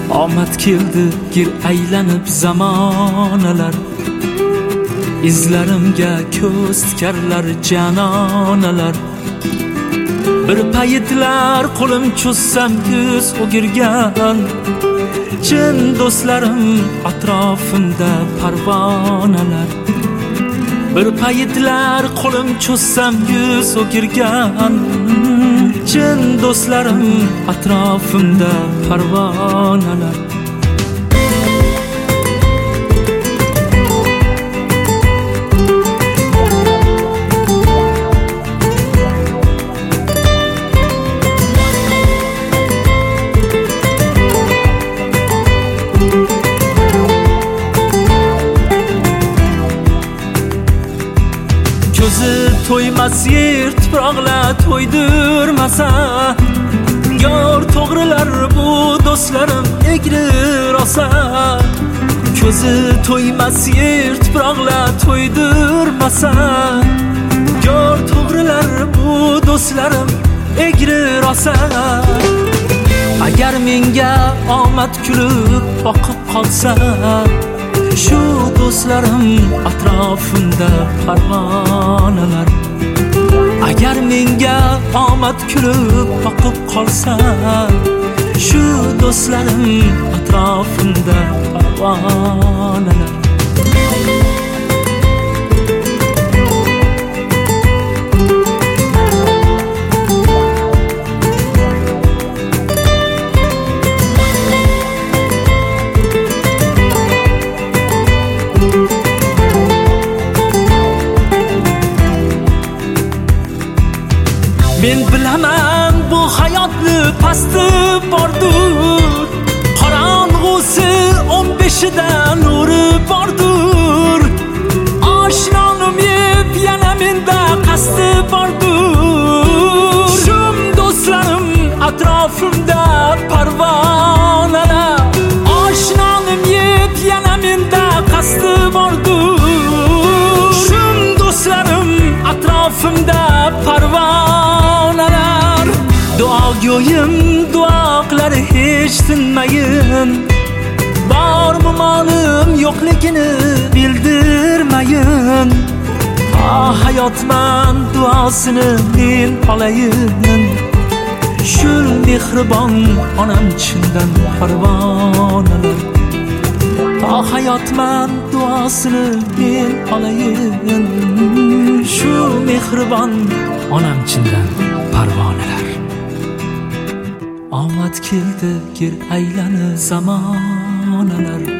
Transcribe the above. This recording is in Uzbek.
Omad keldi gir aylanib zamonalar, izlarimga ko'z tikarlar janonalar. Bir paytlar qo'lim cho'zsam yuz o'girgan, chin do'stlarim atrofimda parvonalar. Bir paytlar qo'lim cho'zsam yuz o'girgan, chin do'stlarim atrofimda parvonalar. Ko'zi to'ymas yer tuproqlar to'ydirmasa, yor to'g'rilar bu do'stlarim egri rosa. Ko'zi to'ymas yer tuproqlar to'ydirmasa, yor to'g'rilar bu do'stlarim egri rosa. Agar menga omad kulib boqib qolsa, shu do'stlarim atrofimda parvonalar. Agar menga omad kulib boqib qolsa, shu do'stlarim atrofimda parvonalar. Men bilaman bu hayotni pasti bordur, qorong'usi 15da nuri bordur. Oshnonim yeb yana menda qasti bordur. Shum do'stlarim atrofimda parvonalar. Oshnonim yeb yana menda qasti bordur. Shum do'stlarim atrofimda parvonalar. Duogo'yim duoqlar hech tinmayin, bormi molim yo'qligini bildirmayin. Hayotman duosini men olayin, shul mehribon onam chindan parvonalar. Hayotman duosini men olayin, shu mehribon onam chindan parvonalar. Omad keldi gir aylanib zamonalar,